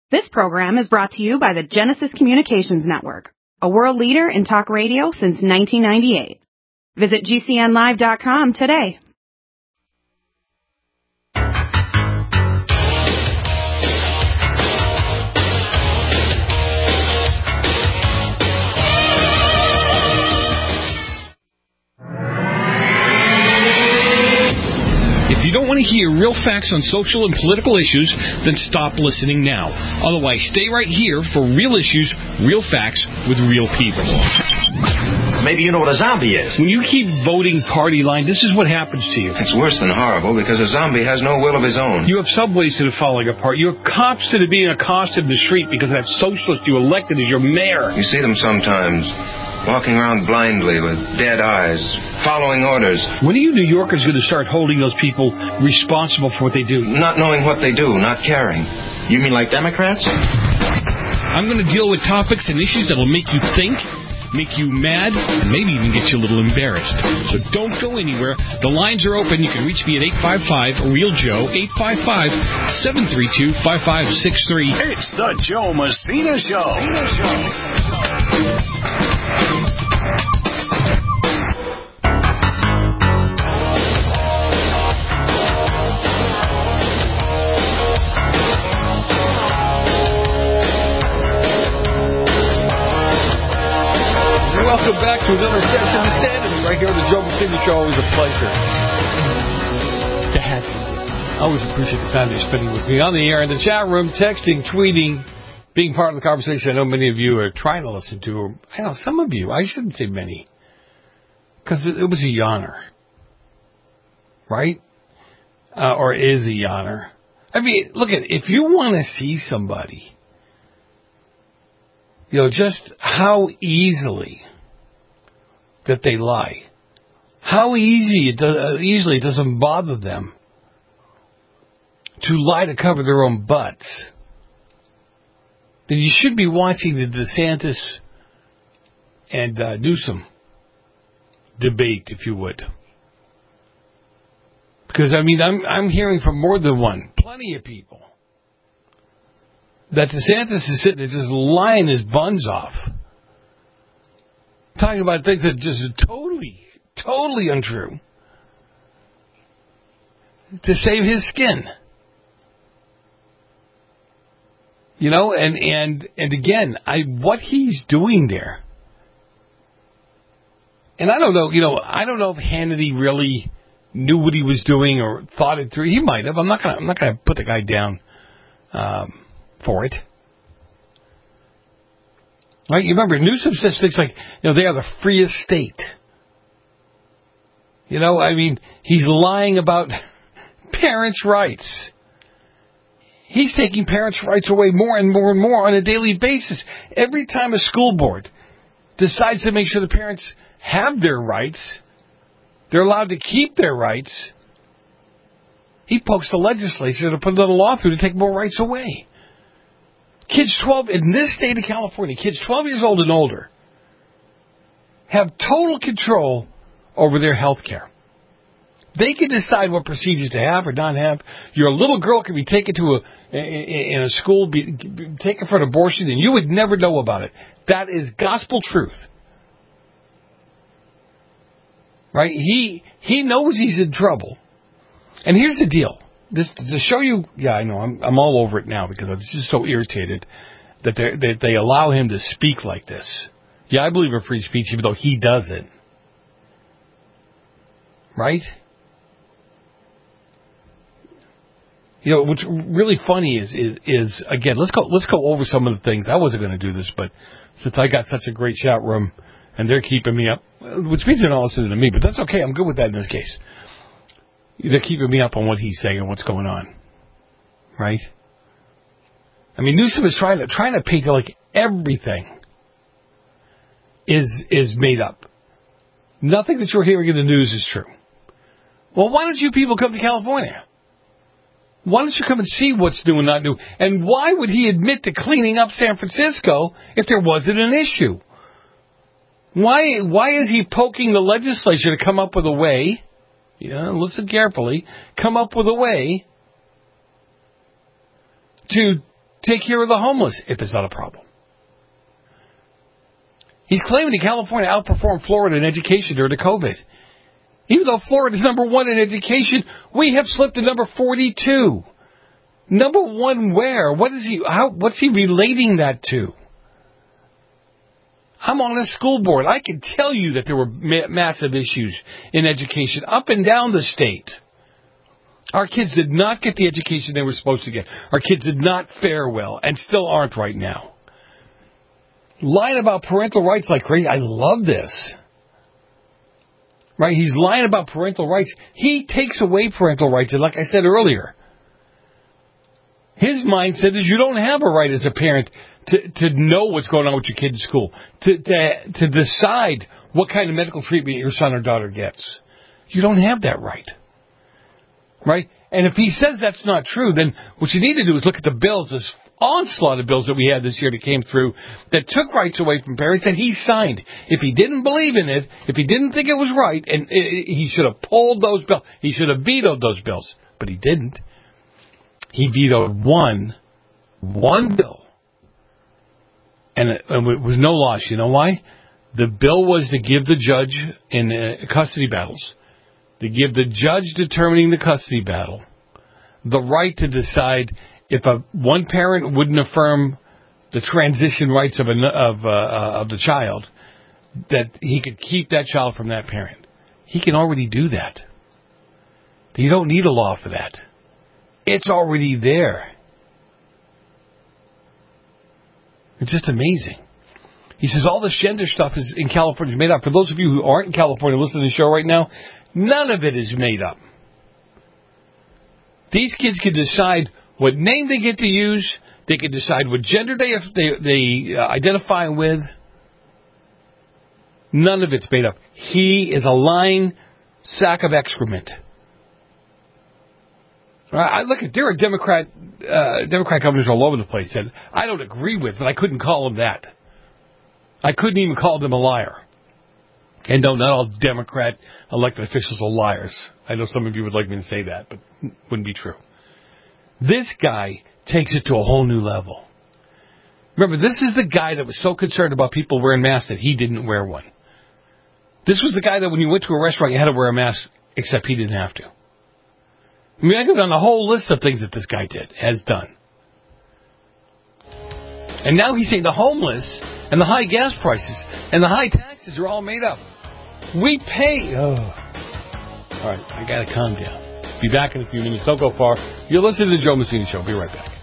This program is brought to you by the Genesis Communications Network, a world leader in talk radio since 1998. Visit GCNlive.com today. If you don't want to hear real facts on social and political issues, then stop listening now. Otherwise, stay right here for real issues, real facts, with real people. Maybe you know what a zombie is. When you keep voting party line, this is what happens to you. It's worse than horrible because a zombie has no will of his own. You have subways that are falling apart. You have cops that are being accosted in the street because that socialist you elected as your mayor. You see them sometimes, walking around blindly with dead eyes, following orders. When are you New Yorkers going to start holding those people responsible for what they do? Not knowing what they do, not caring. You mean like Democrats? I'm going to deal with topics and issues that will make you think, make you mad, and maybe even get you a little embarrassed. So don't go anywhere. The lines are open. You can reach me at 855-REAL-JOE, 855-732-5563. It's the Joe Messina Show. Welcome back to another session of Sanity right here on the Joe Messina Show. Always a pleasure to have you. I always appreciate the time you're spending with me on the air, in the chat room, texting, tweeting, being part of the conversation. I know many of you are trying to listen to, or I know some of you, I shouldn't say many, because it was a yawner, right? Or is a yawner. I mean, look at, if you want to see somebody, you know, just how easily that they lie, how easily it doesn't bother them to lie to cover their own butts, then you should be watching the DeSantis and Newsom debate, if you would. Because, I mean, I'm hearing from more than one, plenty of people, that DeSantis is sitting there just lying his buns off, talking about things that just are totally untrue, to save his skin. You know, and again, what he's doing there, and I don't know, you know, I don't know if Hannity really knew what he was doing or thought it through. He might have. I'm not gonna put the guy down for it. Right? You remember, Newsom says things like, you know, they are the freest state. You know, I mean, he's lying about parents' rights. He's taking parents' rights away more and more and more on a daily basis. Every time a school board decides to make sure the parents have their rights, they're allowed to keep their rights, he pokes the legislature to put another law through to take more rights away. Kids 12, in this state of California, kids 12 years old and older have total control over their health care. They can decide what procedures to have or not have. Your little girl can be taken to in a school, be taken for an abortion, and you would never know about it. That is gospel truth. Right? He knows he's in trouble. And here's the deal. This to show you, yeah, I know, I'm all over it now because I'm just so irritated that they allow him to speak like this. Yeah, I believe in free speech, even though he doesn't. Right? You know, what's really funny is again, let's go over some of the things. I wasn't going to do this, but since I got such a great chat room and they're keeping me up, which means they're not listening to me, but that's okay. I'm good with that in this case. They're keeping me up on what he's saying and what's going on, right? I mean, Newsom is trying to paint it like everything is made up. Nothing that you're hearing in the news is true. Well, why don't you people come to California? Why don't you come and see what's new and not new? And why would he admit to cleaning up San Francisco if there wasn't an issue? Why is he poking the legislature to come up with a way? Yeah, listen carefully. Come up with a way to take care of the homeless if it's not a problem. He's claiming that California outperformed Florida in education during the COVID. Even though Florida's number 1 in education, we have slipped to number 42. Number 1 where? What's he relating that to? I'm on a school board. I can tell you that there were massive issues in education up and down the state. Our kids did not get the education they were supposed to get. Our kids did not fare well and still aren't right now. Lying about parental rights like crazy. I love this. Right? He's lying about parental rights. He takes away parental rights. And like I said earlier, his mindset is you don't have a right as a parent to know what's going on with your kid in school, to decide what kind of medical treatment your son or daughter gets. You don't have that right. Right? And if he says that's not true, then what you need to do is look at the bills, this onslaught of bills that we had this year that came through that took rights away from parents that he signed. If he didn't believe in it, if he didn't think it was right, and he should have pulled those bills. He should have vetoed those bills, but he didn't. He vetoed one bill. And it was no loss. You know why? The bill was to give the judge in custody battles, to give the judge determining the custody battle the right to decide if one parent wouldn't affirm the transition rights of the child, that he could keep that child from that parent. He can already do that. You don't need a law for that. It's already there. It's just amazing. He says all this gender stuff is in California is made up. For those of you who aren't in California listening to the show right now, none of it is made up. These kids can decide what name they get to use. They can decide what gender they identify with. None of it's made up. He is a lying sack of excrement. Look, there are Democrat governors all over the place that I don't agree with, but I couldn't call them that. I couldn't even call them a liar. And no, not all Democrat elected officials are liars. I know some of you would like me to say that, but it wouldn't be true. This guy takes it to a whole new level. Remember, this is the guy that was so concerned about people wearing masks that he didn't wear one. This was the guy that when you went to a restaurant, you had to wear a mask, except he didn't have to. I mean, I go down a whole list of things that this guy has done. And now he's saying the homeless and the high gas prices and the high taxes are all made up. We pay... Oh. All right, I got to calm down. Be back in a few minutes. Don't go far. You're listening to the Joe Messina Show. Be right back.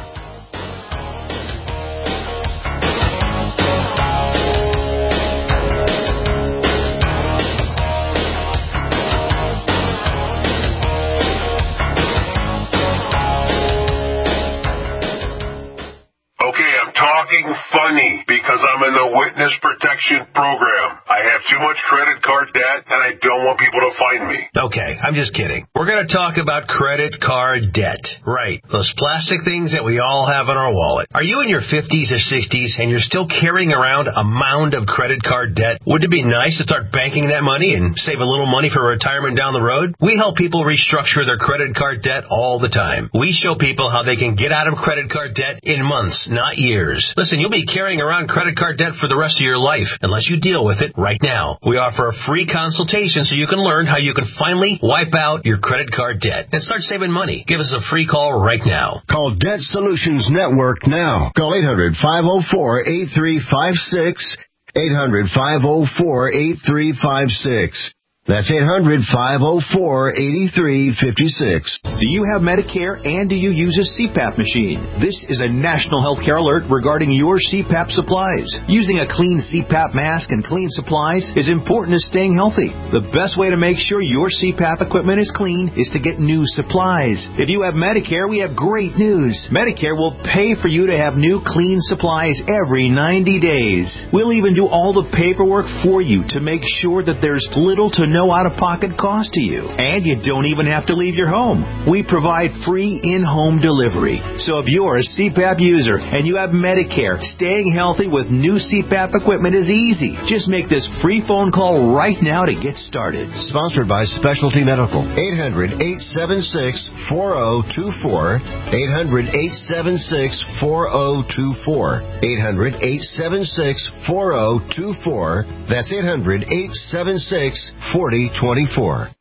Funny because I'm in the witness protection program. I have too much credit card debt and I don't want people to find me. Okay, I'm just kidding. We're going to talk about credit card debt. Right, those plastic things that we all have in our wallet. Are you in your 50s or 60s and you're still carrying around a mound of credit card debt? Wouldn't it be nice to start banking that money and save a little money for retirement down the road? We help people restructure their credit card debt all the time. We show people how they can get out of credit card debt in months, not years. Listen, you'll be carrying around credit card debt for the rest of your life unless you deal with it right now. We offer a free consultation so you can learn how you can finally wipe out your credit card debt and start saving money. Give us a free call right now. Call Debt Solutions Network now. Call 800-504-8356. 800-504-8356. That's 800-504-8356. Do you have Medicare and do you use a CPAP machine? This is a national healthcare alert regarding your CPAP supplies. Using a clean CPAP mask and clean supplies is important to staying healthy. The best way to make sure your CPAP equipment is clean is to get new supplies. If you have Medicare, we have great news. Medicare will pay for you to have new clean supplies every 90 days. We'll even do all the paperwork for you to make sure that there's little to no out-of-pocket cost to you. And you don't even have to leave your home. We provide free in-home delivery. So if you're a CPAP user and you have Medicare, staying healthy with new CPAP equipment is easy. Just make this free phone call right now to get started. Sponsored by Specialty Medical. 800-876-4024. 800-876-4024. 800-876-4024. That's 800-876-4024.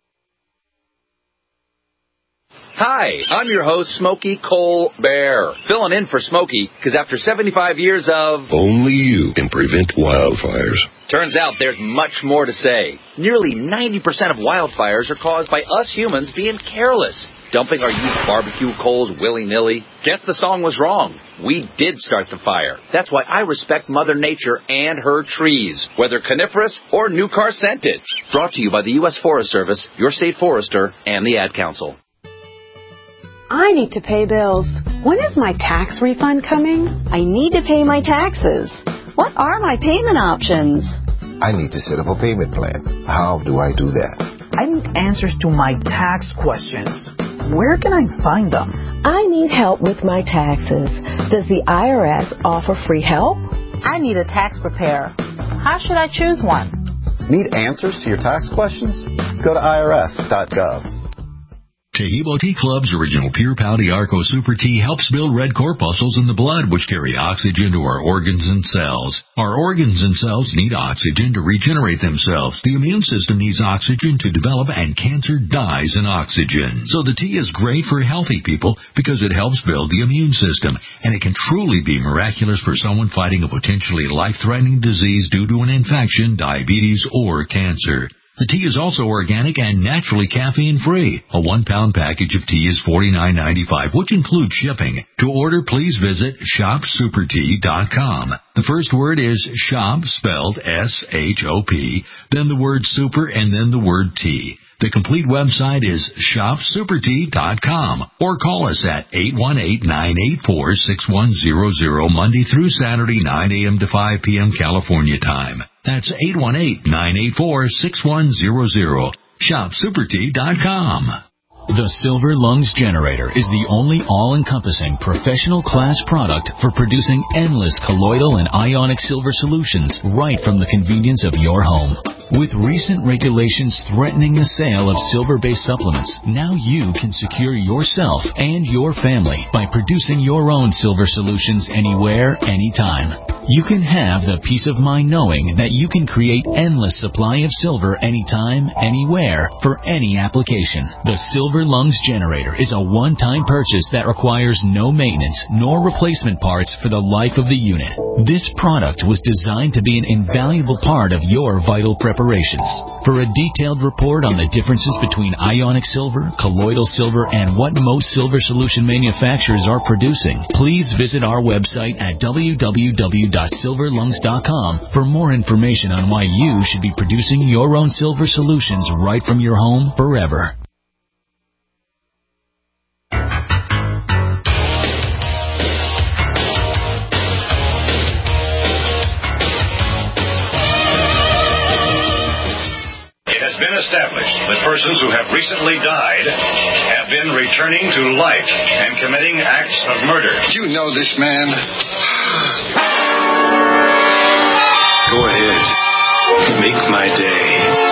Hi, I'm your host, Smokey Colbert, filling in for Smokey because after 75 years of... Only you can prevent wildfires. Turns out there's much more to say. Nearly 90% of wildfires are caused by us humans being careless, dumping our used barbecue coals willy-nilly. Guess the song was wrong. We did start the fire. That's why I respect Mother Nature and her trees, whether coniferous or new car scented. Brought to you by the U.S. Forest Service, your state forester, and the Ad Council. I need to pay bills. When is my tax refund coming? I need to pay my taxes. What are my payment options? I need to set up a payment plan. How do I do that? I need answers to my tax questions. Where can I find them? I need help with my taxes. Does the IRS offer free help? I need a tax preparer. How should I choose one? Need answers to your tax questions? Go to irs.gov. Taheebo Tea Club's original Pure Pouty Arco Super Tea helps build red corpuscles in the blood, which carry oxygen to our organs and cells. Our organs and cells need oxygen to regenerate themselves. The immune system needs oxygen to develop, and cancer dies in oxygen. So the tea is great for healthy people because it helps build the immune system, and it can truly be miraculous for someone fighting a potentially life-threatening disease due to an infection, diabetes, or cancer. The tea is also organic and naturally caffeine-free. A 1-pound package of tea is $49.95, which includes shipping. To order, please visit shopsupertea.com. The first word is shop, spelled S-H-O-P, then the word super, and then the word tea. The complete website is shopsupertea.com, or call us at 818-984-6100 Monday through Saturday, 9 a.m. to 5 p.m. California time. That's 818-984-6100. shopsupertea.com. The Silver Lungs Generator is the only all-encompassing professional class product for producing endless colloidal and ionic silver solutions right from the convenience of your home. With recent regulations threatening the sale of silver-based supplements, now you can secure yourself and your family by producing your own silver solutions anywhere, anytime. You can have the peace of mind knowing that you can create endless supply of silver anytime, anywhere, for any application. The Silver Lungs Generator is a one-time purchase that requires no maintenance nor replacement parts for the life of the unit. This product was designed to be an invaluable part of your vital preparations. For a detailed report on the differences between ionic silver, colloidal silver, and what most silver solution manufacturers are producing, please visit our website at www.silverlungs.com for more information on why you should be producing your own silver solutions right from your home forever. Established that persons who have recently died have been returning to life and committing acts of murder. You know this man. Go ahead. Make my day.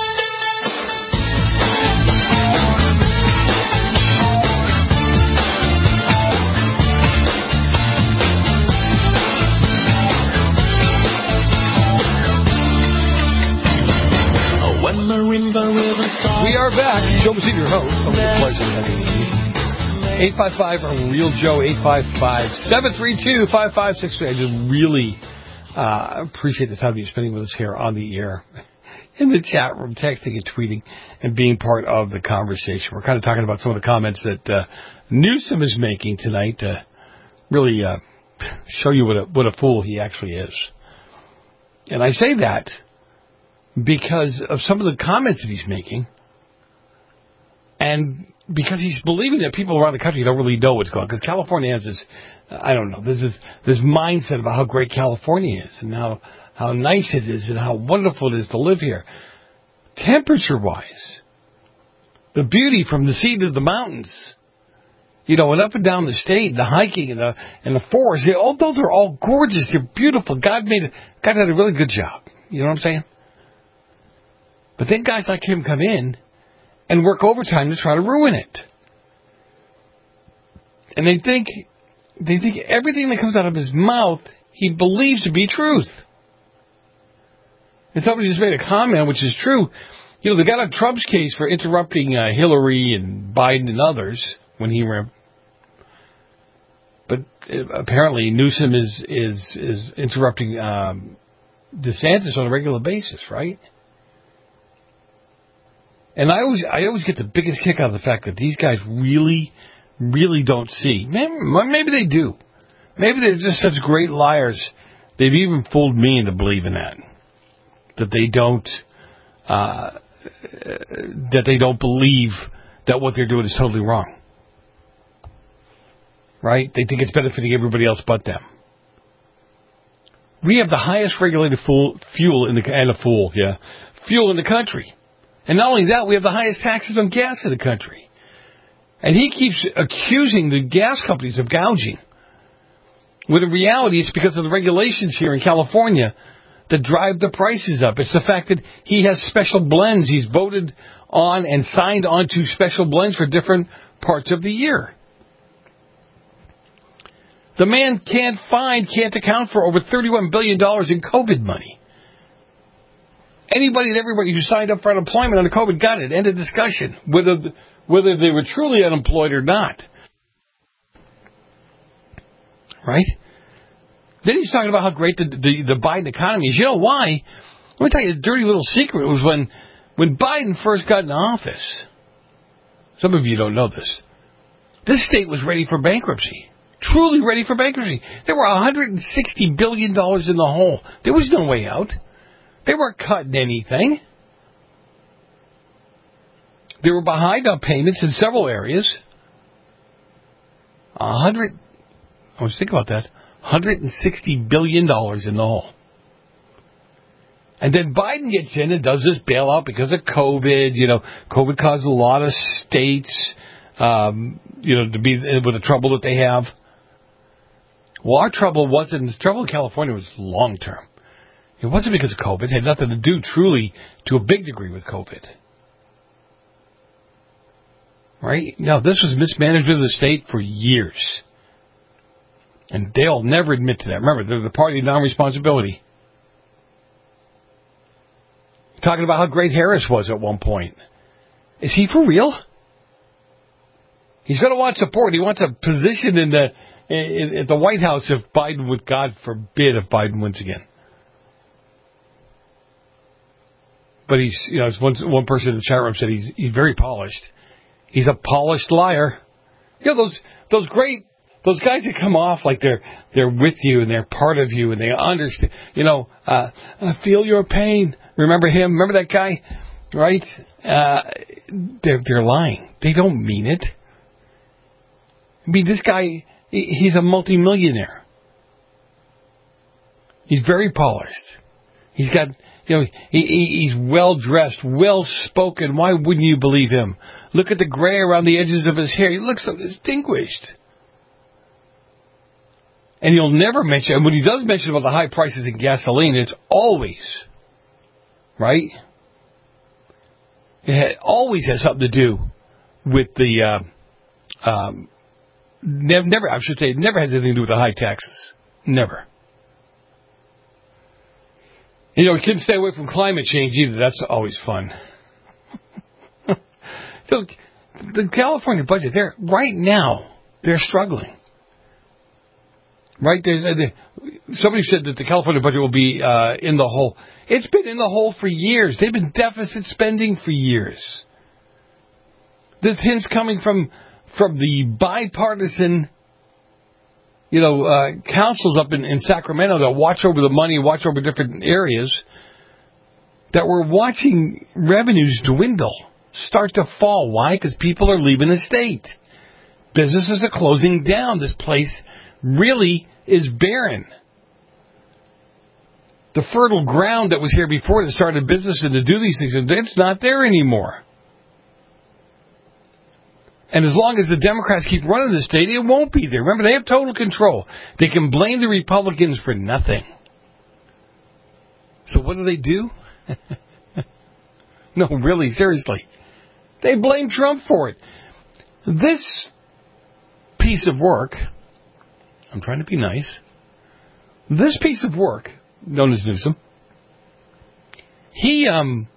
We are back. Joe Messina, your host. Always a pleasure having you. 855 Real Joe, 855-732-5563. I just really appreciate the time you're spending with us here on the air, in the chat room, texting and tweeting, and being part of the conversation. We're kind of talking about some of the comments that Newsom is making tonight to really show you what a fool he actually is. And I say that because of some of the comments that he's making, and because he's believing that people around the country don't really know what's going on. Because California has this, I don't know, there's this mindset about how great California is, and how nice it is, and how wonderful it is to live here. temperature-wise, the beauty from the sea to the mountains, and up and down the state, the hiking and the forest, those are all gorgeous. They're beautiful. God did a really good job. You know what I'm saying? But then guys like him come in and work overtime to try to ruin it. And they think everything that comes out of his mouth, he believes to be truth. And somebody just made a comment, which is true. They got on Trump's case for interrupting Hillary and Biden and others when he ran. But apparently Newsom is interrupting DeSantis on a regular basis, right? And I always get the biggest kick out of the fact that these guys really, really don't see. Maybe they do. Maybe they're just such great liars. They've even fooled me into believing that they don't believe that what they're doing is totally wrong. Right? They think it's benefiting everybody else but them. We have the highest regulated fuel in the country. And not only that, we have the highest taxes on gas in the country. And he keeps accusing the gas companies of gouging. When in reality, it's because of the regulations here in California that drive the prices up. It's the fact that he has special blends. He's voted on and signed onto special blends for different parts of the year. The man can't account for over $31 billion in COVID money. Anybody and everybody who signed up for unemployment under COVID got it. End of discussion. Whether they were truly unemployed or not. Right? Then he's talking about how great the Biden economy is. You know why? Let me tell you a dirty little secret. It was when Biden first got in office. Some of you don't know this. This state was ready for bankruptcy. Truly ready for bankruptcy. There were $160 billion in the hole. There was no way out. They weren't cutting anything. They were behind on payments in several areas. I was thinking about that. $160 billion in the hole. And then Biden gets in and does this bailout because of COVID. COVID caused a lot of states, to be with the trouble that they have. Well, the trouble in California was long term. It wasn't because of COVID. It had nothing to do, truly, to a big degree with COVID. Right? Now, this was mismanagement of the state for years. And they'll never admit to that. Remember, they're the party of non-responsibility. Talking about how great Harris was at one point. Is he for real? He's going to want support. He wants a position at the White House if Biden would, God forbid, if Biden wins again. But he's, as one person in the chat room said, he's very polished. He's a polished liar. Those guys that come off like they're with you and they're part of you and they understand. I feel your pain. Remember him? Remember that guy? Right? They're lying. They don't mean it. I mean, this guy, he's a multimillionaire. He's very polished. He's got, he's well-dressed, well-spoken. Why wouldn't you believe him? Look at the gray around the edges of his hair. He looks so distinguished. And he'll never mention, and when he does mention about the high prices in gasoline, it's always, right? It always has something to do with the, it never has anything to do with the high taxes. Never. We couldn't stay away from climate change either. That's always fun. The California budget, they're struggling. Right? Somebody said that the California budget will be in the hole. It's been in the hole for years. They've been deficit spending for years. This hint's coming from the bipartisan, councils up in Sacramento that watch over the money, watch over different areas, that we're watching revenues dwindle, start to fall. Why? Because people are leaving the state. Businesses are closing down. This place really is barren. The fertile ground that was here before to start a business and to do these things, it's not there anymore. And as long as the Democrats keep running the state, it won't be there. Remember, they have total control. They can blame the Republicans for nothing. So what do? No, really, seriously. They blame Trump for it. This piece of work, I'm trying to be nice, this piece of work, known as Newsom, he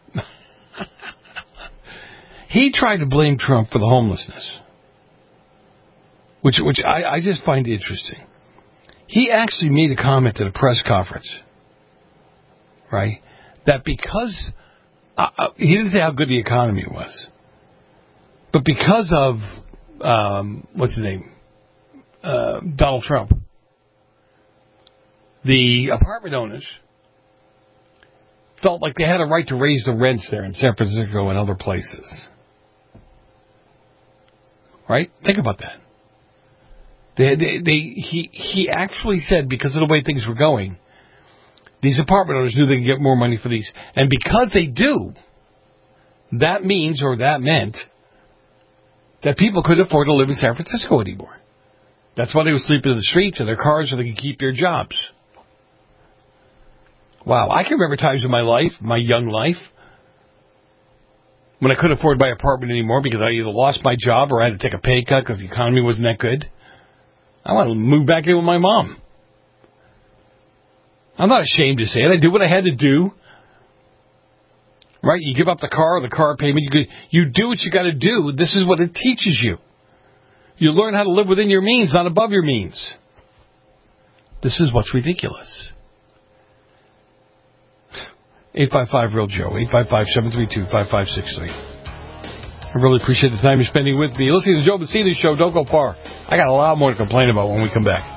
tried to blame Trump for the homelessness, which I just find interesting. He actually made a comment at a press conference, right, that because, he didn't say how good the economy was, but because of, what's his name, Donald Trump, the apartment owners felt like they had a right to raise the rents there in San Francisco and other places. Right? Think about that. He actually said, because of the way things were going, these apartment owners knew they could get more money for these. And because they do, that means, or that meant, that people couldn't afford to live in San Francisco anymore. That's why they would sleep in the streets in their cars so they could keep their jobs. Wow, I can remember times in my life, my young life, when I couldn't afford my apartment anymore because I either lost my job or I had to take a pay cut because the economy wasn't that good. I wanted to move back in with my mom. I'm not ashamed to say it. I did what I had to do. Right? You give up the car payment. You do what you got to do. This is what it teaches you. You learn how to live within your means, not above your means. This is what's ridiculous. 855-REAL-JOE, 855-732-5563. I really appreciate the time you're spending with me. Listening to the Joe Messina Show. Don't go far. I got a lot more to complain about when we come back.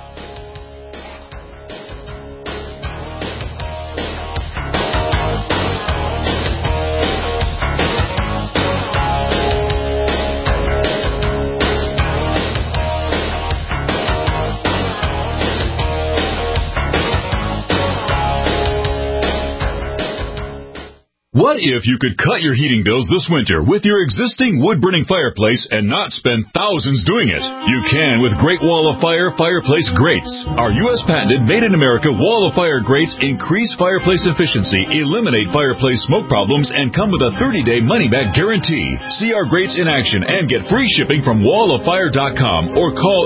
What if you could cut your heating bills this winter with your existing wood-burning fireplace and not spend thousands doing it? You can with Great Wall of Fire Fireplace Grates. Our U.S. patented made-in-America Wall of Fire grates increase fireplace efficiency, eliminate fireplace smoke problems, and come with a 30-day money-back guarantee. See our grates in action and get free shipping from walloffire.com or call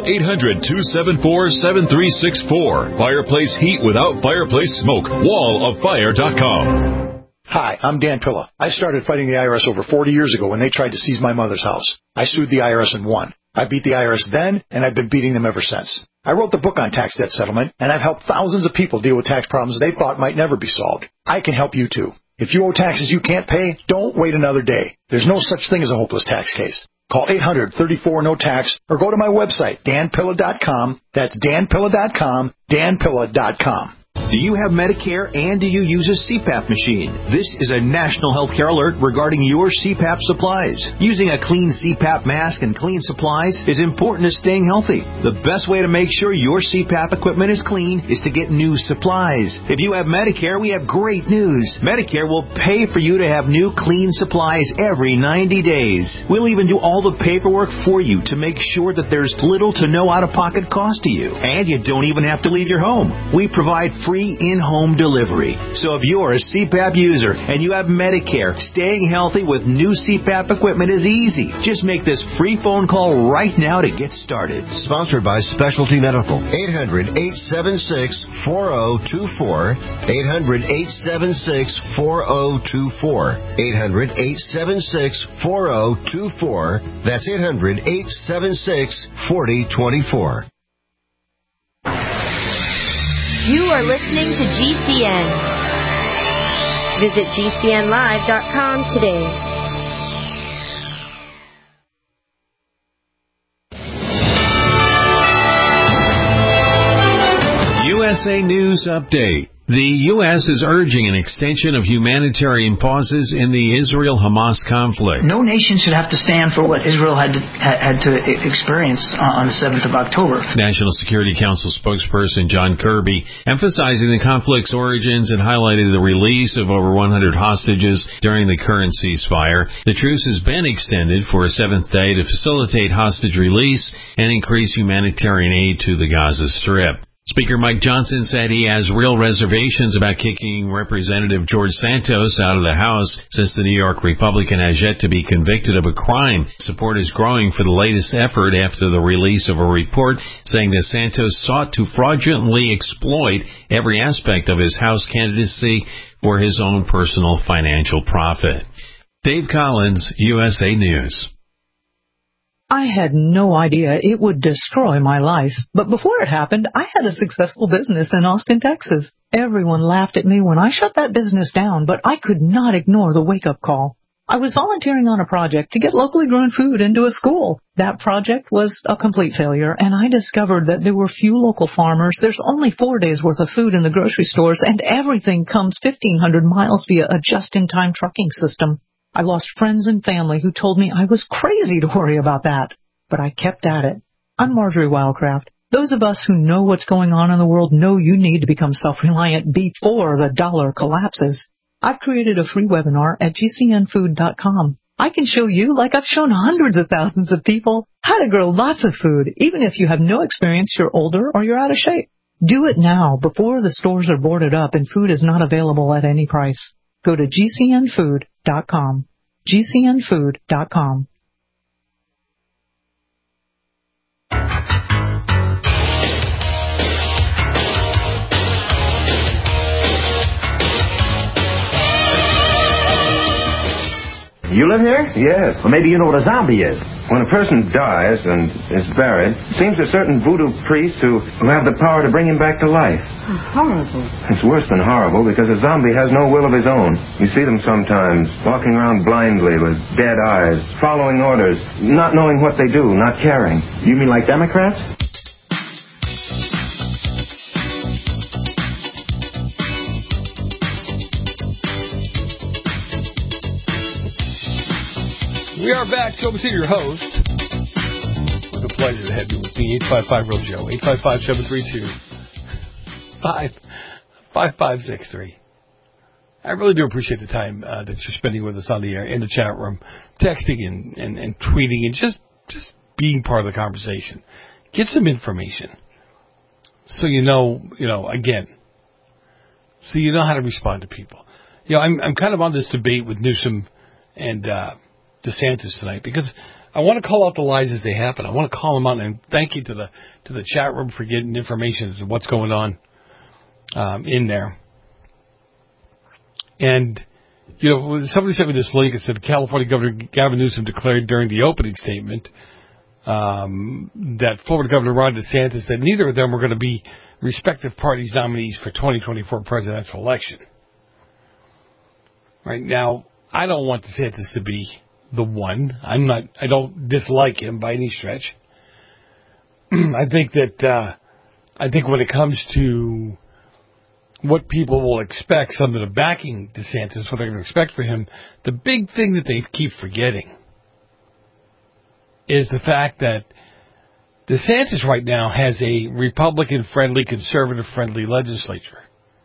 800-274-7364. Fireplace heat without fireplace smoke. walloffire.com. Hi, I'm Dan Pilla. I started fighting the IRS over 40 years ago when they tried to seize my mother's house. I sued the IRS and won. I beat the IRS then, and I've been beating them ever since. I wrote the book on tax debt settlement, and I've helped thousands of people deal with tax problems they thought might never be solved. I can help you too. If you owe taxes you can't pay, don't wait another day. There's no such thing as a hopeless tax case. Call 800-34-NO-TAX or go to my website, danpilla.com. That's danpilla.com, danpilla.com. Do you have Medicare and do you use a CPAP machine? This is a national healthcare alert regarding your CPAP supplies. Using a clean CPAP mask and clean supplies is important to staying healthy. The best way to make sure your CPAP equipment is clean is to get new supplies. If you have Medicare, we have great news. Medicare will pay for you to have new clean supplies every 90 days. We'll even do all the paperwork for you to make sure that there's little to no out-of-pocket cost to you. And you don't even have to leave your home. We provide free in-home delivery. So if you're a CPAP user and you have Medicare, staying healthy with new CPAP equipment is easy. Just make this free phone call right now to get started. Sponsored by Specialty Medical. 800-876-4024. 800-876-4024. 800-876-4024. That's 800-876-4024. You are listening to GCN. Visit GCNlive.com today. USA News Update The U.S. is urging an extension of humanitarian pauses in the Israel-Hamas conflict. No nation should have to stand for what Israel had to experience on the 7th of October. National Security Council spokesperson John Kirby, emphasizing the conflict's origins and highlighting the release of over 100 hostages during the current ceasefire. The truce has been extended for a 7th day to facilitate hostage release and increase humanitarian aid to the Gaza Strip. Speaker Mike Johnson said he has real reservations about kicking Representative George Santos out of the House since the New York Republican has yet to be convicted of a crime. Support is growing for the latest effort after the release of a report saying that Santos sought to fraudulently exploit every aspect of his House candidacy for his own personal financial profit. Dave Collins, USA News. I had no idea it would destroy my life, but before it happened, I had a successful business in Austin, Texas. Everyone laughed at me when I shut that business down, but I could not ignore the wake-up call. I was volunteering on a project to get locally grown food into a school. That project was a complete failure, and I discovered that there were few local farmers. There's only 4 days' worth of food in the grocery stores, and everything comes 1,500 miles via a just-in-time trucking system. I lost friends and family who told me I was crazy to worry about that. But I kept at it. I'm Marjorie Wildcraft. Those of us who know what's going on in the world know you need to become self-reliant before the dollar collapses. I've created a free webinar at gcnfood.com. I can show you, like I've shown hundreds of thousands of people, how to grow lots of food, even if you have no experience, you're older, or you're out of shape. Do it now, before the stores are boarded up and food is not available at any price. Go to gcnfood.com. gcnfood.com. You live here? Yes. Well, maybe you know what a zombie is. When a person dies and is buried, it seems a certain voodoo priest who have the power to bring him back to life. Horrible. It's worse than horrible because a zombie has no will of his own. You see them sometimes walking around blindly with dead eyes, following orders, not knowing what they do, not caring. You mean like Democrats? We are back. Joe Messina, your host. What a pleasure to have you with me. 855-REAL-JOE. 855-732-5563. I really do appreciate the time that you're spending with us on the air, in the chat room, texting and tweeting and just being part of the conversation. Get some information so you know how to respond to people. I'm kind of on this debate with Newsom and DeSantis tonight because I want to call out the lies as they happen. I want to call them out and thank you to the chat room for getting information as to what's going on in there. And somebody sent me this link. It said California Governor Gavin Newsom declared during the opening statement that Florida Governor Ron DeSantis that neither of them were going to be respective parties' nominees for 2024 presidential election. Right now, I don't want DeSantis to be the one. I don't dislike him by any stretch. I think when it comes to what people will expect, some of the backing DeSantis, what they're going to expect for him, the big thing that they keep forgetting is the fact that DeSantis right now has a Republican-friendly, conservative-friendly legislature.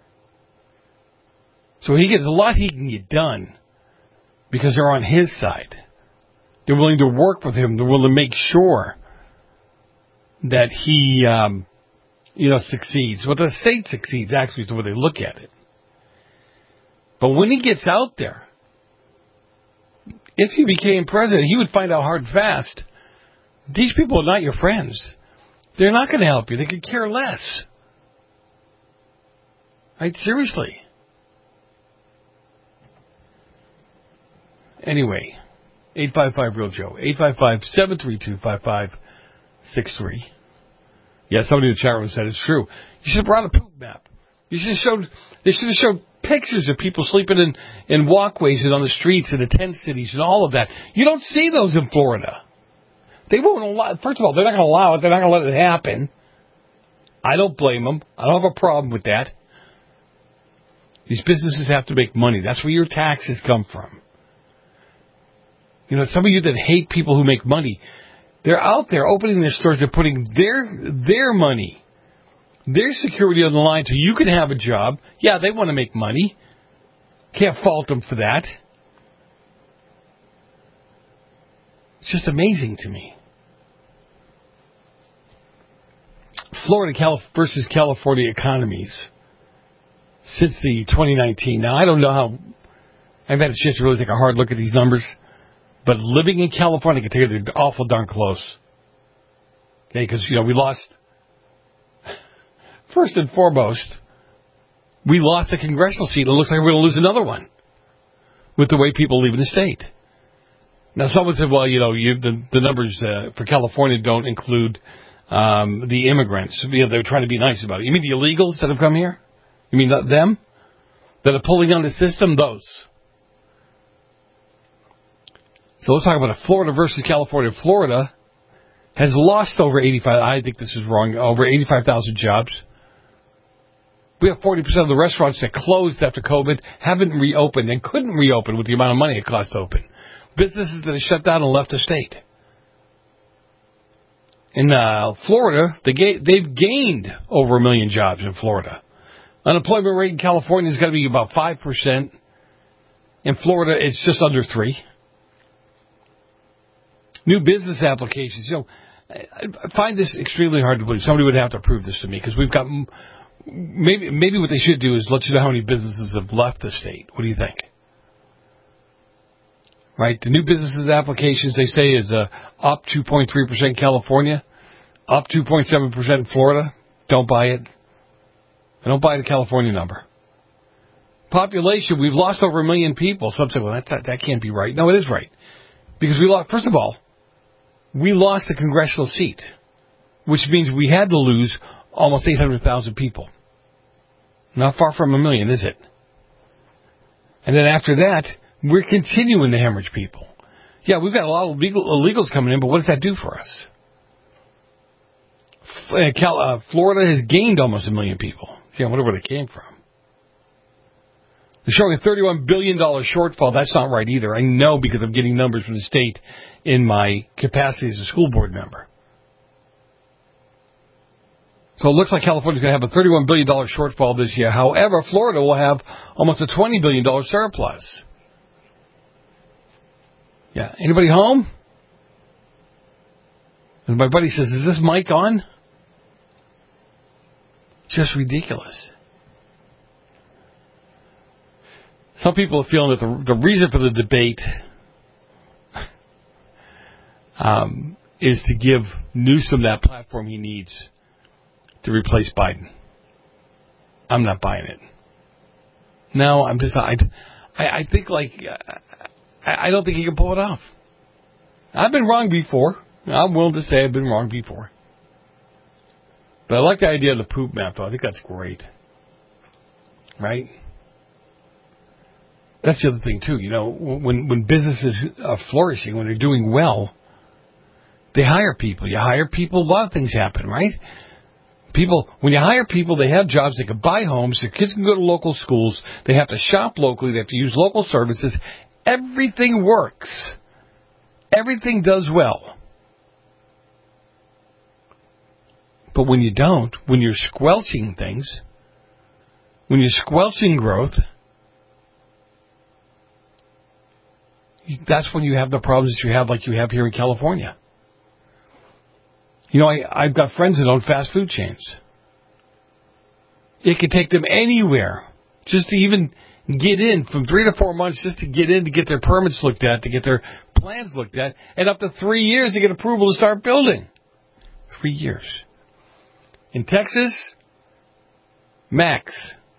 So he gets a lot he can get done because they're on his side. They're willing to work with him. They're willing to make sure that he, succeeds. Well, the state succeeds, actually, is the way they look at it. But when he gets out there, if he became president, he would find out hard and fast, these people are not your friends. They're not going to help you. They could care less. Right? Seriously. Anyway, 855-REAL-JOE, 855-732-5563. Yeah, somebody in the chat room said it's true. You should have brought a poop map. They should have showed pictures of people sleeping in walkways and on the streets in the tent cities and all of that. You don't see those in Florida. They won't allow. First of all, they're not going to allow it. They're not going to let it happen. I don't blame them. I don't have a problem with that. These businesses have to make money. That's where your taxes come from. You know, some of you that hate people who make money, they're out there opening their stores. They're putting their money, their security on the line so you can have a job. Yeah, they want to make money. Can't fault them for that. It's just amazing to me. Florida versus California economies since the 2019. Now, I don't know how. I haven't had a chance to really take a hard look at these numbers. But living in California, I can tell you they're awful darn close. Okay, because, you know, we lost, first and foremost, we lost a congressional seat. It looks like we're going to lose another one with the way people leave the state. Now, someone said, well, you know, the numbers for California don't include the immigrants. You know, they're trying to be nice about it. You mean the illegals that have come here? You mean them? That are pulling on the system? Those. So let's talk about it. Florida versus California. Florida has lost over 85, I think this is wrong, over 85,000 jobs. We have 40% of the restaurants that closed after COVID haven't reopened and couldn't reopen with the amount of money it cost to open. Businesses that have shut down and left the state. In Florida, they've gained over 1 million jobs in Florida. Unemployment rate in California is going to be about 5%. In Florida, it's just under 3%. New business applications. You know, I find this extremely hard to believe. Somebody would have to prove this to me because we've got maybe what they should do is let you know how many businesses have left the state. What do you think? Right, the new businesses applications they say is up 2.3% California, up 2.7% Florida. Don't buy it. I don't buy the California number. Population, we've lost over 1 million people. Some say, well, that can't be right. No, it is right because we lost. First of all, we lost a congressional seat, which means we had to lose almost 800,000 people. Not far from 1 million, is it? And then after that, we're continuing to hemorrhage people. Yeah, we've got a lot of illegals coming in, but what does that do for us? Florida has gained almost 1 million people. See, I wonder where they came from. They're showing a $31 billion shortfall. That's not right either. I know because I'm getting numbers from the state in my capacity as a school board member. So it looks like California's going to have a $31 billion shortfall this year. However, Florida will have almost a $20 billion surplus. Yeah. Anybody home? And my buddy says, is this mic on? Just ridiculous. Some people are feeling that the reason for the debate is to give Newsom that platform he needs to replace Biden. I'm not buying it. No, I'm just I think I don't think he can pull it off. I've been wrong before. I'm willing to say I've been wrong before. But I like the idea of the poop map, though. I think that's great. Right? That's the other thing, too. You know, when businesses are flourishing, when they're doing well, they hire people. You hire people, a lot of things happen, right? People, when you hire people, they have jobs, they can buy homes, their kids can go to local schools, they have to shop locally, they have to use local services. Everything works. Everything does well. But when you don't, when you're squelching things, when you're squelching growth, that's when you have the problems that you have like you have here in California. You know, I've got friends that own fast food chains. It can take them anywhere just to even get in, from 3 to 4 months just to get in, to get their permits looked at, to get their plans looked at, and up to 3 years to get approval to start building. 3 years. In Texas, max.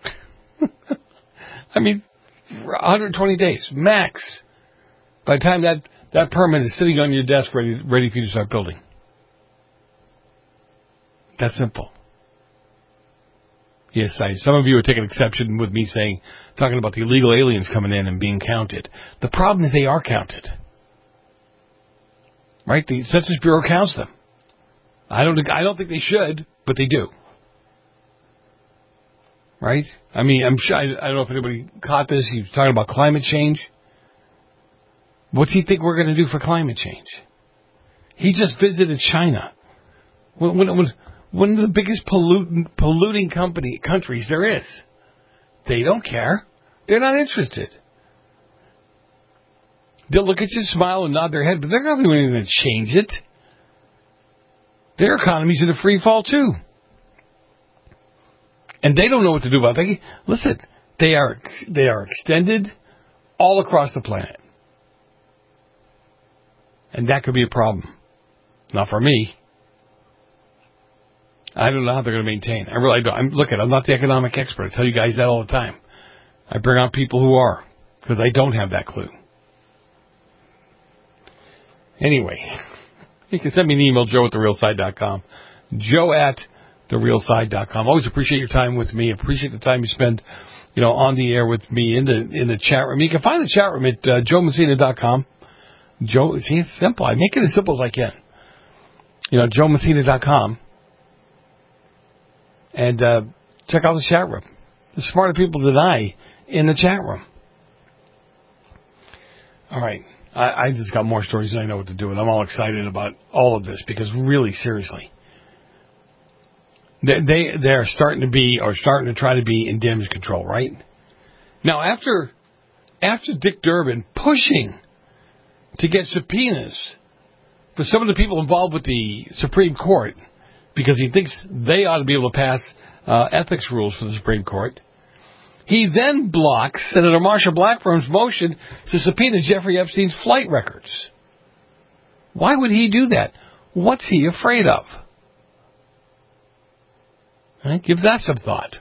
I mean, 120 days, max. By the time that permit is sitting on your desk ready for you to start building. That simple. Yes, some of you are taking exception with me talking about the illegal aliens coming in and being counted. The problem is they are counted. Right? The Census Bureau counts them. I don't think they should, but they do. right? I mean, I'm sure, I don't know if anybody caught this. He was talking about climate change. What's he think we're going to do for climate change? He just visited China. One of the biggest polluting countries there is. They don't care. They're not interested. They'll look at you, smile, and nod their head, but they're not doing anything to change it. Their economy's in a free fall, too. And they don't know what to do about it. Listen, they are extended all across the planet. And that could be a problem. Not for me. I don't know how they're going to maintain. I really don't. I'm not the economic expert. I tell you guys that all the time. I bring out people who are, because I don't have that clue. Anyway, you can send me an email, joe@therealside.com. joe@therealside.com. Always appreciate your time with me. Appreciate the time you spend, on the air with me in the chat room. You can find the chat room at joemessina.com. Joe, see, it's simple. I make it as simple as I can. joemessina.com. And check out the chat room. There's smarter people than I in the chat room. All right. I just got more stories than I know what to do with. I'm all excited about all of this because really, seriously, they're starting to try to be in damage control, right? Now, after Dick Durbin pushing to get subpoenas for some of the people involved with the Supreme Court because he thinks they ought to be able to pass ethics rules for the Supreme Court, he then blocks Senator Marsha Blackburn's motion to subpoena Jeffrey Epstein's flight records. Why would he do that? What's he afraid of? Right? Give that some thought.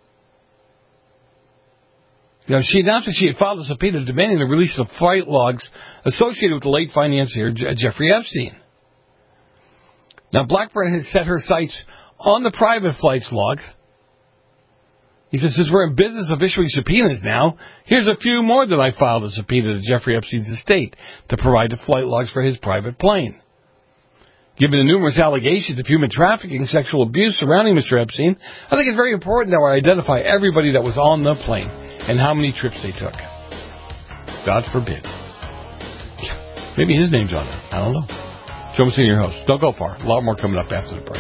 She announced that she had filed a subpoena demanding the release of flight logs associated with the late financier Jeffrey Epstein. Now, Blackburn has set her sights on the private flights log. He says, since we're in business of issuing subpoenas now, here's a few more that I filed a subpoena to Jeffrey Epstein's estate to provide the flight logs for his private plane. Given the numerous allegations of human trafficking and sexual abuse surrounding Mr. Epstein, I think it's very important that we identify everybody that was on the plane and how many trips they took. God forbid. Maybe his name's on it. I don't know. Joe Messina, your host. Don't go far. A lot more coming up after the break.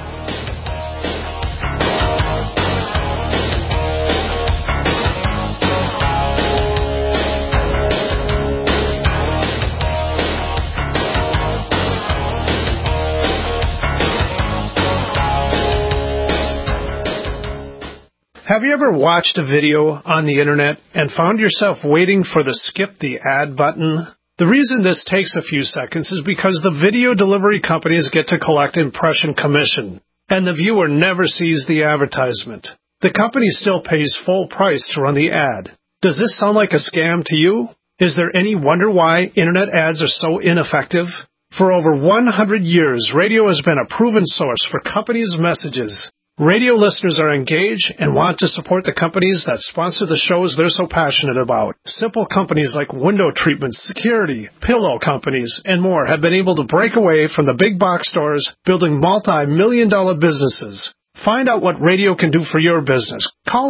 Have you ever watched a video on the internet and found yourself waiting for the skip the ad button? The reason this takes a few seconds is because the video delivery companies get to collect impression commission, and the viewer never sees the advertisement. The company still pays full price to run the ad. Does this sound like a scam to you? Is there any wonder why internet ads are so ineffective? For over 100 years, radio has been a proven source for companies' messages. Radio listeners are engaged and want to support the companies that sponsor the shows they're so passionate about. Simple companies like window treatments, security, pillow companies, and more have been able to break away from the big box stores, building multi-million-dollar businesses. Find out what radio can do for your business. Call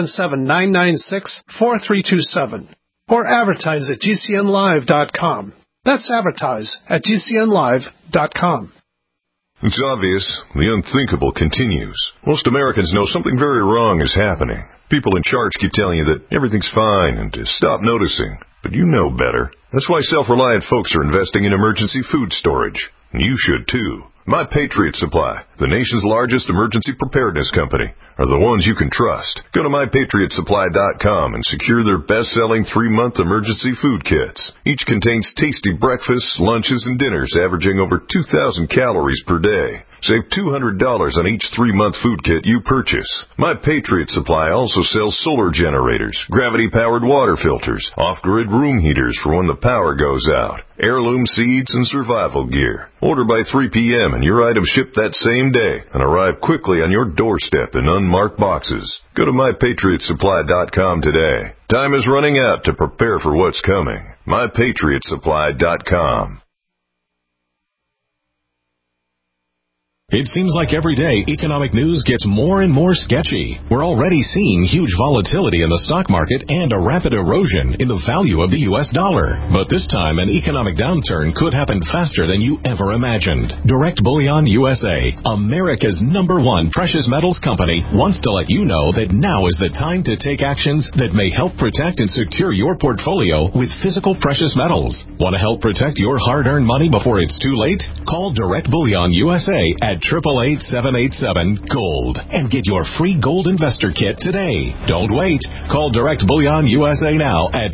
877-996-4327 or advertise at GCNlive.com. That's advertise at GCNlive.com. It's obvious. The unthinkable continues. Most Americans know something very wrong is happening. People in charge keep telling you that everything's fine and to stop noticing. But you know better. That's why self-reliant folks are investing in emergency food storage. And you should too. My Patriot Supply, the nation's largest emergency preparedness company, are the ones you can trust. Go to MyPatriotSupply.com and secure their best-selling 3-month emergency food kits. Each contains tasty breakfasts, lunches, and dinners averaging over 2,000 calories per day. Save $200 on each 3-month food kit you purchase. My Patriot Supply also sells solar generators, gravity-powered water filters, off-grid room heaters for when the power goes out, heirloom seeds, and survival gear. Order by 3 p.m. and your items ship that same day and arrive quickly on your doorstep in unmarked boxes. Go to MyPatriotSupply.com today. Time is running out to prepare for what's coming. MyPatriotSupply.com. It seems like every day economic news gets more and more sketchy. We're already seeing huge volatility in the stock market and a rapid erosion in the value of the U.S. dollar. But this time, an economic downturn could happen faster than you ever imagined. Direct Bullion USA, America's #1 precious metals company, wants to let you know that now is the time to take actions that may help protect and secure your portfolio with physical precious metals. Want to help protect your hard-earned money before it's too late? Call Direct Bullion USA at 888-787-GOLD and get your free gold investor kit today. Don't wait. Call Direct Bullion USA now at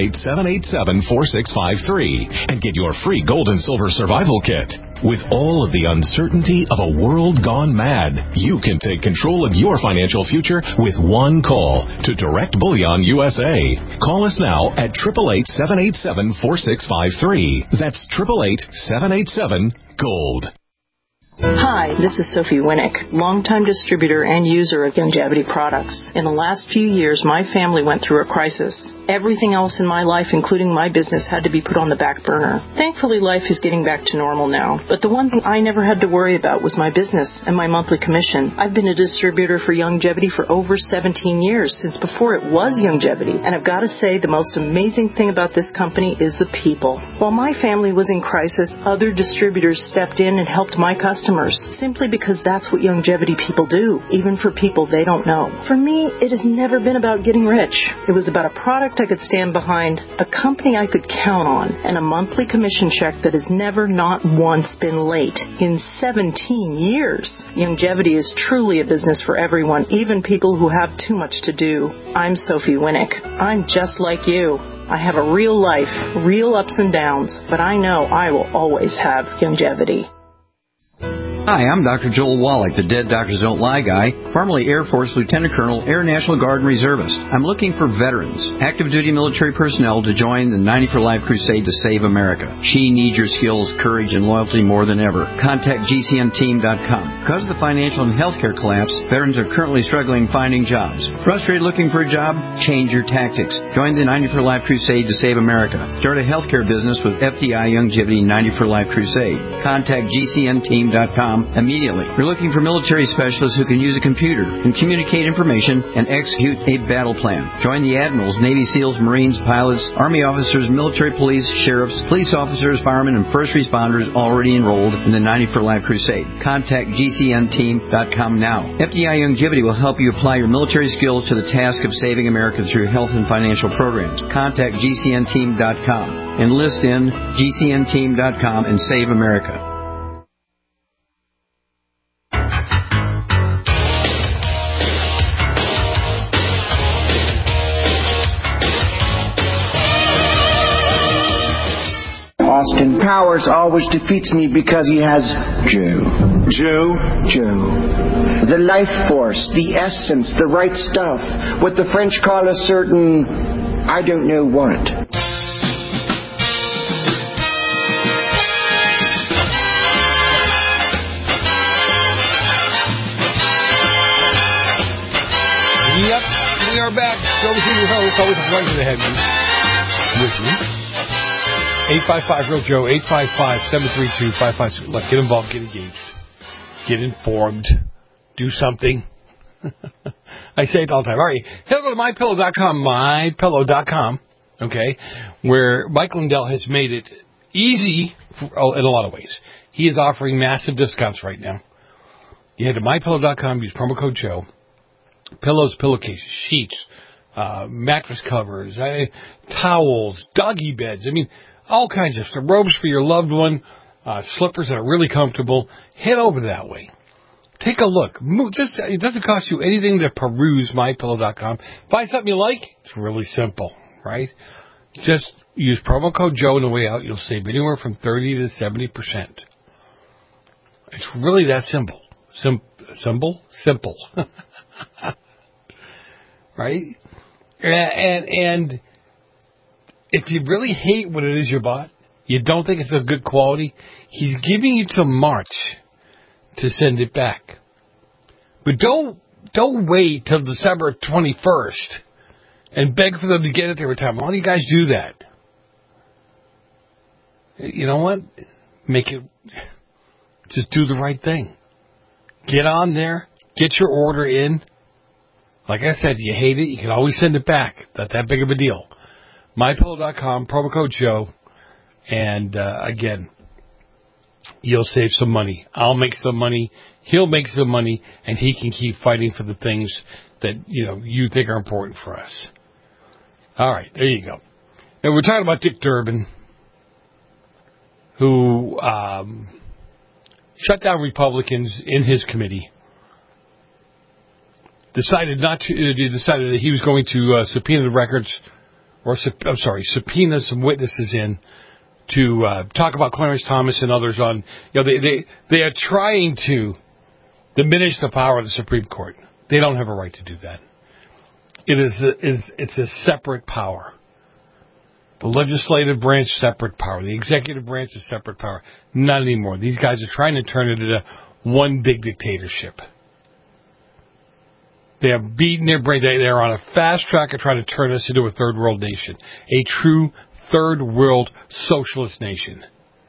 888-787-4653 and get your free gold and silver survival kit. With all of the uncertainty of a world gone mad, you can take control of your financial future with one call to Direct Bullion USA. Call us now at 888-787-4653. That's 888-787-GOLD. Hi, this is Sophie Winnick, longtime distributor and user of Youngevity products. In the last few years, my family went through a crisis. Everything else in my life, including my business, had to be put on the back burner. Thankfully, life is getting back to normal now. But the one thing I never had to worry about was my business and my monthly commission. I've been a distributor for Youngevity for over 17 years, since before it was Youngevity. And I've got to say, the most amazing thing about this company is the people. While my family was in crisis, other distributors stepped in and helped my customers, simply because that's what Youngevity people do, even for people they don't know. For me, it has never been about getting rich. It was about a product I could stand behind, a company I could count on, and a monthly commission check that has never, not once, been late in 17 years. Youngevity is truly a business for everyone, even people who have too much to do. I'm Sophie Winnick. I'm just like you. I have a real life, real ups and downs, but I know I will always have Youngevity. Hi, I'm Dr. Joel Wallach, the Dead Doctors Don't Lie guy, formerly Air Force Lieutenant Colonel, Air National Guard and Reservist. I'm looking for veterans, active duty military personnel to join the 90 for Life crusade to save America. She needs your skills, courage, and loyalty more than ever. Contact GCNteam.com. Because of the financial and healthcare collapse, veterans are currently struggling finding jobs. Frustrated looking for a job? Change your tactics. Join the 90 for Life crusade to save America. Start a healthcare business with FDI Youngevity 90 for Life crusade. Contact GCNteam.com immediately. We're looking for military specialists who can use a computer and communicate information and execute a battle plan. Join the admirals, Navy SEALs, Marines, pilots, Army officers, military police, sheriffs, police officers, firemen, and first responders already enrolled in the 90 for Life crusade. Contact GCNteam.com now. FDI Youngevity will help you apply your military skills to the task of saving America through health and financial programs. Contact GCNteam.com. Enlist in GCNteam.com and save America. Austin Powers always defeats me because he has Joe. The life force, the essence, the right stuff. What the French call a certain, I don't know what. Yep, we are back. Go see your host, always a pleasure to have you with me. 855-REAL-JOE, 855-732-55. Look, get involved, get engaged, get informed, do something. I say it all the time. All right, head over to MyPillow.com, okay, where Mike Lindell has made it easy in a lot of ways. He is offering massive discounts right now. You head to MyPillow.com, use promo code Joe. Pillows, pillowcases, sheets, mattress covers, towels, doggy beds. I mean, all kinds of stuff. Robes for your loved one, slippers that are really comfortable. Head over that way. Take a look. It doesn't cost you anything to peruse MyPillow.com. Find something you like. It's really simple, right? Just use promo code Joe on the way out. You'll save anywhere from 30 to 70%. It's really that simple. Simple? Right? And if you really hate what it is you bought, you don't think it's of good quality, he's giving you till March to send it back. But don't wait till December 21st and beg for them to get it every time. Why don't you guys do that? You know what? Just do the right thing. Get on there. Get your order in. Like I said, you hate it, you can always send it back. Not that big of a deal. MyPillow.com, promo code Joe. And, again, you'll save some money. I'll make some money. He'll make some money. And he can keep fighting for the things that, you think are important for us. All right, there you go. And we're talking about Dick Durbin, who shut down Republicans in his committee. Decided that he was going to subpoena the records, subpoena some witnesses in to talk about Clarence Thomas and others on. They are trying to diminish the power of the Supreme Court. They don't have a right to do that. It's a separate power. The legislative branch, separate power. The executive branch is separate power. Not anymore. These guys are trying to turn it into one big dictatorship. They have beaten their brain. They're on a fast track of trying to turn us into a third world nation. A true third world socialist nation.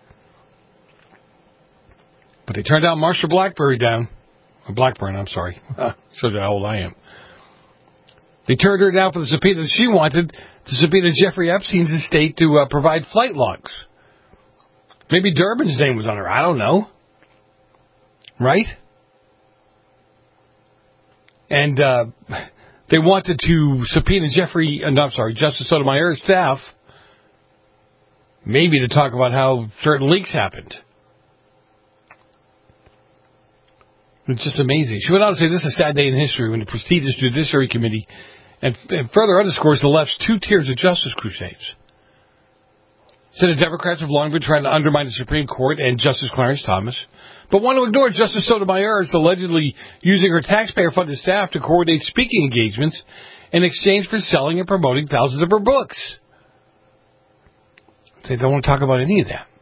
But they turned out Marsha Blackburn, I'm sorry. Shows you how old I am. They turned her down for the subpoena that she wanted to subpoena Jeffrey Epstein's estate to provide flight logs. Maybe Durbin's name was on her. I don't know. Right? And they wanted to subpoena Justice Sotomayor's staff, maybe to talk about how certain leaks happened. It's just amazing. She went on to say, this is a sad day in history when the prestigious Judiciary Committee and further underscores the left's two tiers of justice crusades. Senate Democrats have long been trying to undermine the Supreme Court and Justice Clarence Thomas, but want to ignore Justice Sotomayor's allegedly using her taxpayer-funded staff to coordinate speaking engagements in exchange for selling and promoting thousands of her books. They don't want to talk about any of that.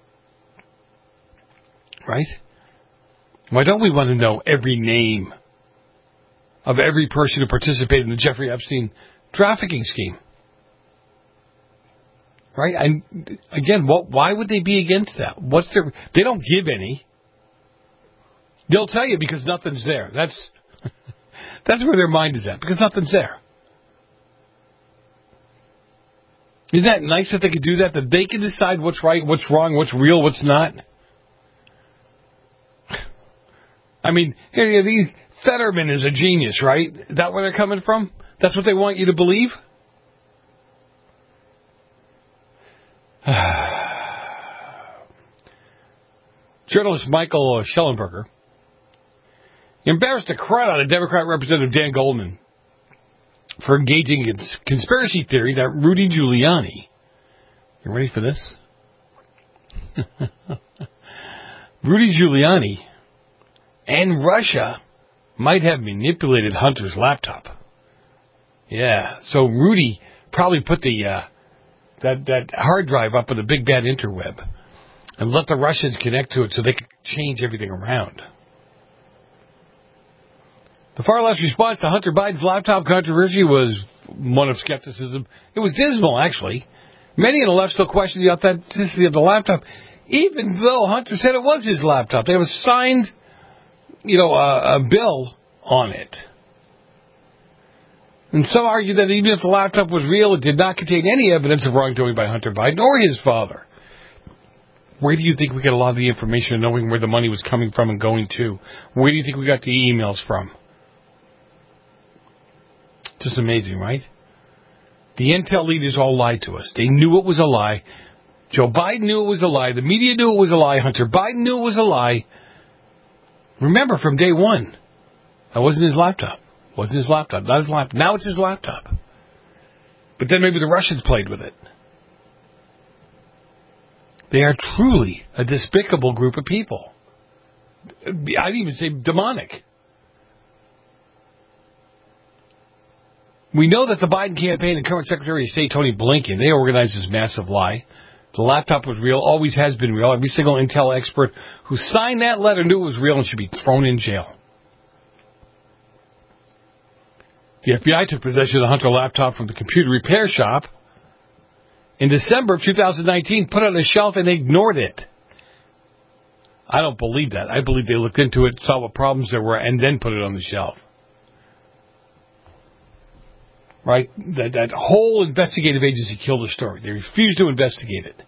Right? Why don't we want to know every name of every person who participated in the Jeffrey Epstein trafficking scheme? Right? And again, why would they be against that? They don't give any. They'll tell you because nothing's there. That's where their mind is at, because nothing's there. Isn't that nice that they could do that? That they can decide what's right, what's wrong, what's real, what's not? I mean, Fetterman is a genius, right? Is that where they're coming from? That's what they want you to believe? Journalist Michael Schellenberger embarrassed the crud out of Democrat Representative Dan Goldman for engaging in conspiracy theory that Rudy Giuliani, you ready for this? Rudy Giuliani and Russia might have manipulated Hunter's laptop. Yeah, so Rudy probably put the that hard drive up on the big bad interweb and let the Russians connect to it so they could change everything around. The far left's response to Hunter Biden's laptop controversy was one of skepticism. It was dismal, actually. Many on the left still question the authenticity of the laptop, even though Hunter said it was his laptop. They have a signed, a bill on it. And some argue that even if the laptop was real, it did not contain any evidence of wrongdoing by Hunter Biden or his father. Where do you think we get a lot of the information of knowing where the money was coming from and going to? Where do you think we got the emails from? Just amazing, right? The intel leaders all lied to us. They knew it was a lie. Joe Biden knew it was a lie. The media knew it was a lie. Hunter Biden knew it was a lie. Remember, from day one, that wasn't his laptop. Wasn't his laptop. Not his laptop. Now it's his laptop. But then maybe the Russians played with it. They are truly a despicable group of people. I'd even say demonic. We know that the Biden campaign and current Secretary of State Tony Blinken, they organized this massive lie. The laptop was real, always has been real. Every single intel expert who signed that letter knew it was real and should be thrown in jail. The FBI took possession of the Hunter laptop from the computer repair shop in December of 2019, put it on a shelf and ignored it. I don't believe that. I believe they looked into it, saw what problems there were, and then put it on the shelf. Right? That whole investigative agency killed the story. They refused to investigate it.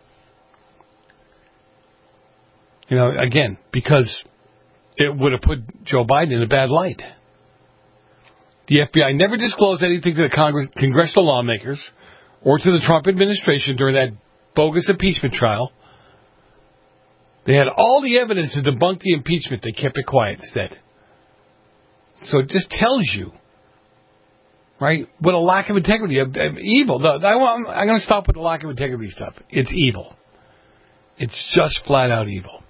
You know, again, because it would have put Joe Biden in a bad light. The FBI never disclosed anything to the congressional lawmakers or to the Trump administration during that bogus impeachment trial. They had all the evidence to debunk the impeachment. They kept it quiet instead. So it just tells you, right, what a lack of integrity, evil. I'm going to stop with the lack of integrity stuff. It's evil. It's just flat out evil.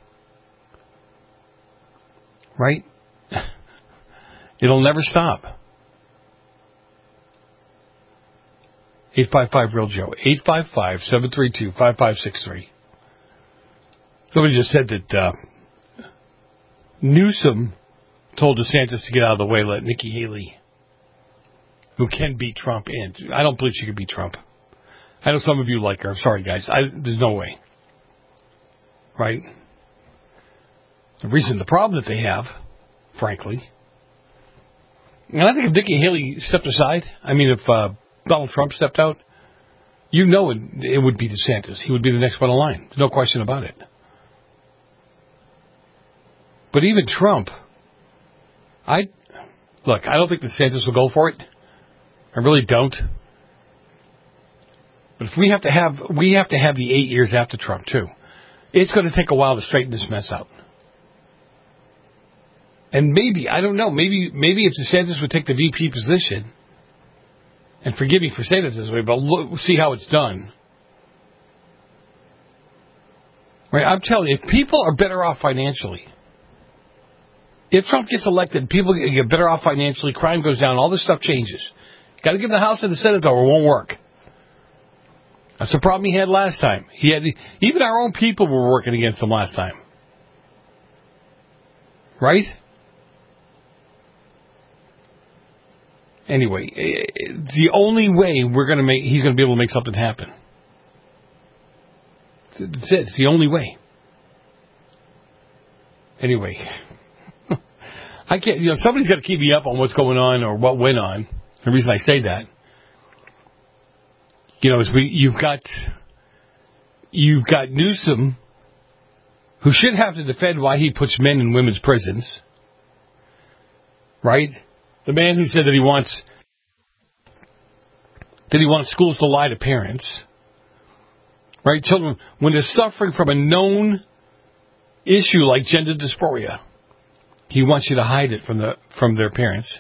Right? It'll never stop. 855-REAL-JOE. 855-732-5563. Somebody just said that Newsom told DeSantis to get out of the way, let Nikki Haley, who can beat Trump, in. I don't believe she can beat Trump. I know some of you like her. I'm sorry, guys. There's no way. Right? The problem that they have, frankly, and I think if Nikki Haley stepped aside, if Donald Trump stepped out, you know it would be DeSantis. He would be the next one in line. There's no question about it. But even Trump, I don't think DeSantis will go for it. I really don't. But if we have to have the 8 years after Trump too. It's going to take a while to straighten this mess out. And maybe, I don't know, maybe if DeSantis would take the VP position, and forgive me for saying it this way, but see how it's done. Right? I'm telling you, if people are better off financially, if Trump gets elected, people get better off financially, crime goes down, all this stuff changes. Got to give the House and the Senate, though, or it won't work. That's the problem he had last time. Even our own people were working against him last time. Right? Anyway, the only way he's going to be able to make something happen. That's it. It's the only way. Anyway, I can't. Somebody's got to keep me up on what's going on or what went on. The reason I say that, is you've got Newsom, who should have to defend why he puts men in women's prisons. Right? The man who said that he wants schools to lie to parents. Right? Children, when they're suffering from a known issue like gender dysphoria, he wants you to hide it from their parents.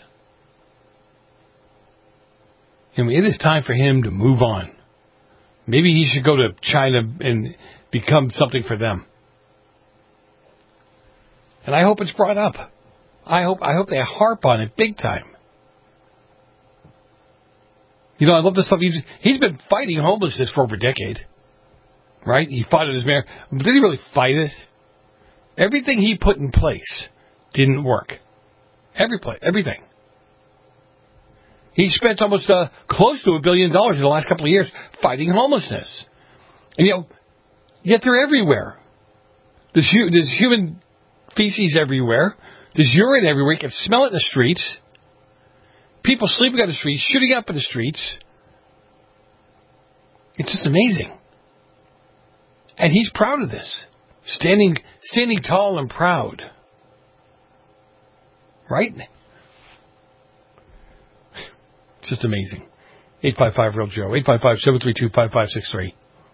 It is time for him to move on. Maybe he should go to China and become something for them. And I hope it's brought up. I hope they harp on it big time. I love the stuff. He's been fighting homelessness for over a decade. Right? He fought it as mayor. Did he really fight it? Everything he put in place didn't work. Everything. He spent almost close to $1 billion in the last couple of years fighting homelessness. And yet they're everywhere. There's human feces everywhere. There's urine everywhere. You can smell it in the streets. People sleeping on the streets, shooting up in the streets. It's just amazing. And he's proud of this. Standing tall and proud. Right? It's just amazing. 855-REAL-JOE. 855-732-5563.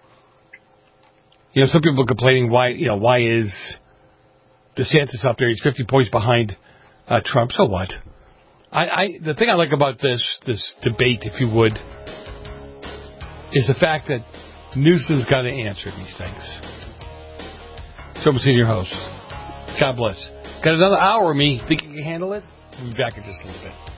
Some people are complaining why is DeSantis up there? He's 50 points behind Trump. So what? The thing I like about this debate, if you would, is the fact that Newsom's got to answer these things. Trouble Senior host. God bless. Got another hour of me. Think you can handle it? We'll be back in just a little bit.